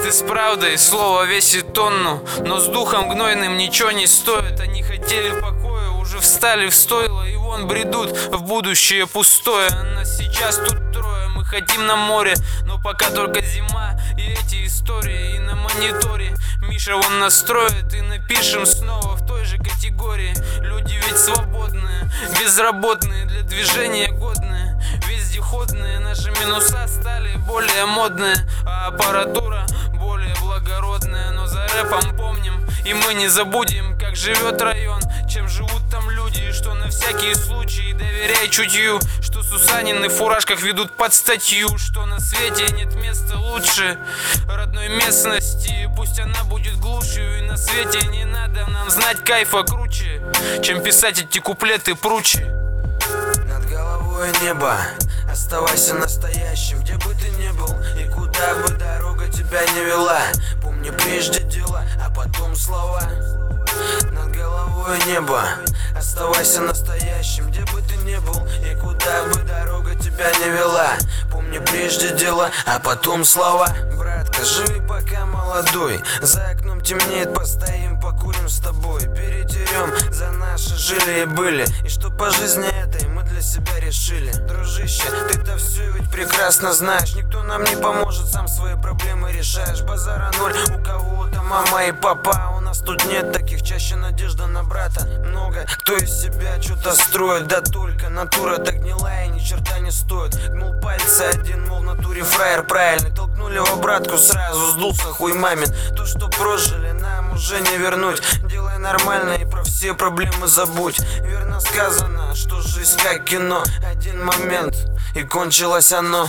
Ты с правдой, слово весит тонну, но с духом гнойным ничего не стоит. Они хотели покоя, уже встали в стойло, и вон бредут в будущее пустое. А нас сейчас тут трое, мы хотим на море, но пока только зима и эти истории. И на мониторе Миша вон настроит, и напишем снова в той же категории. Люди ведь свободные, безработные, для движения годные, вездеходные. Наши минуса стали более модные, а аппаратура более благородная. Но за рэпом помним, и мы не забудем, как живет район, чем живут там люди. И что на всякий случай доверяй чутью, что Сусанины в фуражках ведут под статью, что на свете нет места лучше родной местности. Пусть она будет глушью, и на свете не надо нам знать кайфа круче, чем писать эти куплеты пруче. Над головой небо, оставайся настоящим, где бы ты ни был и куда бы дорога тебя не вела. Помни прежде дела, а потом слова. Над головой небо, оставайся настоящим, где бы ты ни был и куда бы дорога тебя не вела. Помни прежде дела, а потом слова. Братка, живи пока молодой, за окном темнеет, постоим, покурим с тобой. Перетерем за наши жили и были, и что по жизни этой мы для себя решили. Дружище, ты-то все ведь прекрасно знаешь, никто нам не поможет, сам свои проблемы решаешь. Базара ноль, у кого-то мама и папа, у нас тут нет таких, чаще надежда на брата. Много кто из себя что-то строит, да только натура так гнилая, ни черта не стоит. Гнул пальцы один, мол, в натуре фраер правильный, толкнули в обратку, сразу сдулся хуй мамин. То, что прожили, нам уже не вернуть. Делай нормально и про все проблемы забудь. Верно сказано, что жизнь как кино, один момент и кончилось оно.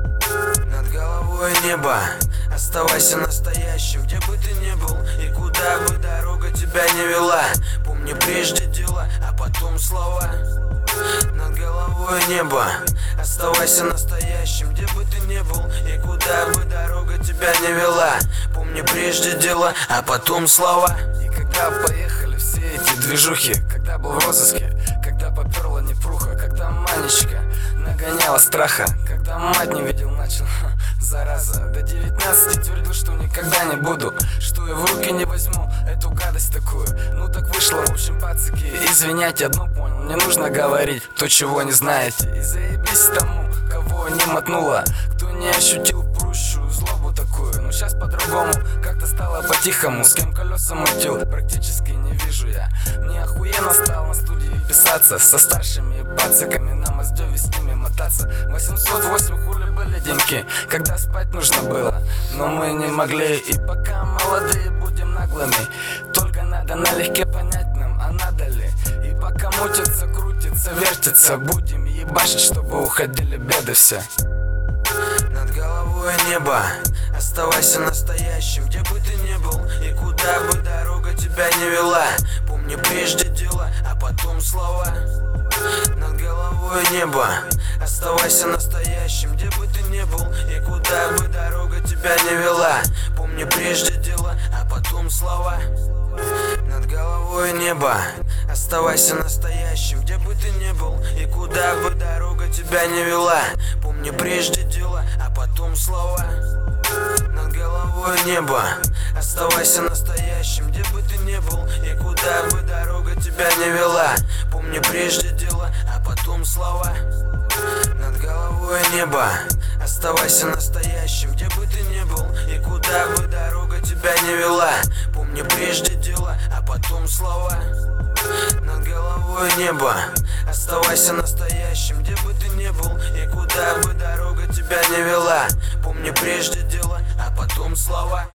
Над головой небо, оставайся настоящим, где бы ты ни был и куда бы дорога тебя не вела. Помни прежде дела, а потом слова. Над головой небо, оставайся настоящим, где бы ты ни был и куда бы дорога тебя не вела. Помни прежде дела, а потом слова. И когда поехали все эти движухи, когда был в розыске, когда поперла непруха, когда Манечка нагоняла страха, когда мать не видел, начал, зараза. До 19 твердил, что никогда не буду, что и в руки не возьму эту гадость такую. Ну так вышло, в общем, пацаки, извиняйте, одно понял, не нужно говорить то, чего не знаете. И заебись тому, кого не мотнуло, кто не ощутил прущую злобу такую. Ну сейчас по-другому, как-то стало по-тихому, с кем колеса мутил, практически не вижу я. Мне охуенно стало на студии писаться со старшими пацаками, на Моздёве с ними мотаться. 808 хули были деньки, когда спать нужно было, но мы не могли. И пока молодые будем наглыми, только надо налегке понять нам, а надо ли. И пока мутится, крутится, вертится, будем ебашить, чтобы уходили беды все. Над головой небо, оставайся настоящим, где бы ты ни был и куда бы дорога тебя не вела. Помни прежде дела, а потом слова. Над головой небо, оставайся настоящим, где бы ты ни был и куда бы дорога тебя не вела. Помни прежде дела, а потом слова. Над головой небо, оставайся настоящим, где бы ты ни был и куда бы дорога тебя не вела. Помни прежде дела, а потом слова. Над головой небо, оставайся настоящим, где бы ты ни был и куда бы дорога тебя не вела. Помни прежде дела, а потом слова. Над головой небо, оставайся настоящим, где бы ты ни был и куда бы дорога тебя не вела. Помни прежде дела, а потом слова. Над головой небо, оставайся настоящим, где бы ты ни был и куда бы дорога тебя не вела. Помни прежде дела, а потом слова.